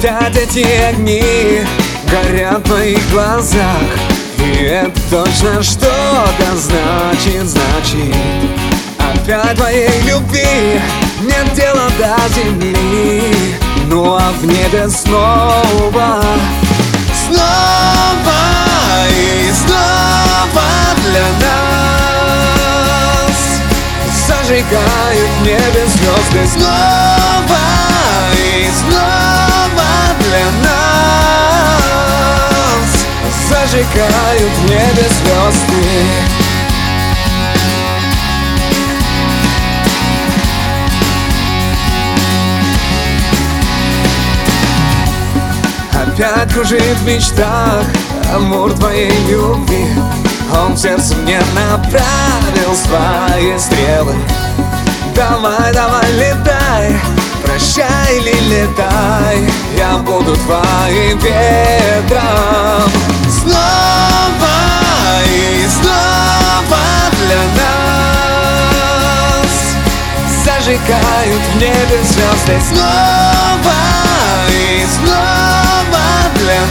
Опять эти огни горят в моих глазах, и это точно что-то значит. Опять твоей любви нет дела до земли. Ну а в небе снова и снова для нас зажигают в небе звезды. Снова и снова для нас зажигают в небе звезды. Опять кружит в мечтах амур твоей любви. Он в сердце мне направил свои стрелы. Давай, давай, летай, прощай или летай, я буду твоим ветром. Снова и снова для нас зажигают в небе звезды. Снова и снова для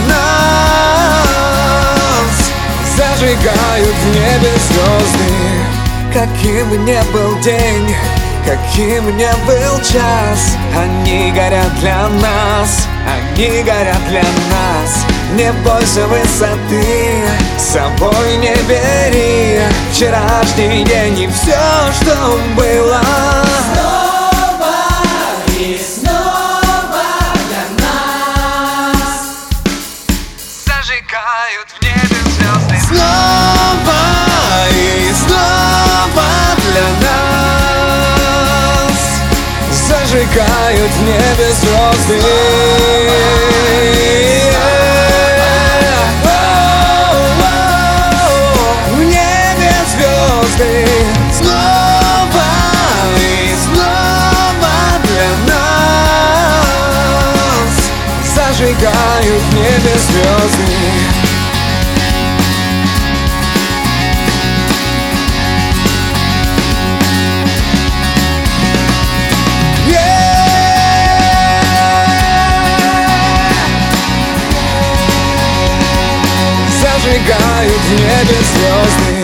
нас зажигают в небе звезды. Каким бы ни был день, каким бы ни был час, они горят для нас, они горят для нас. Не бойся высоты, с собой не бери вчерашний день и все, что было. Зажигают в небе звезды. Снова и снова для нас зажигают в небе звезды. В небе звезды. Снова и снова для нас зажигают в небе звезды. Зажигают в небе звезды.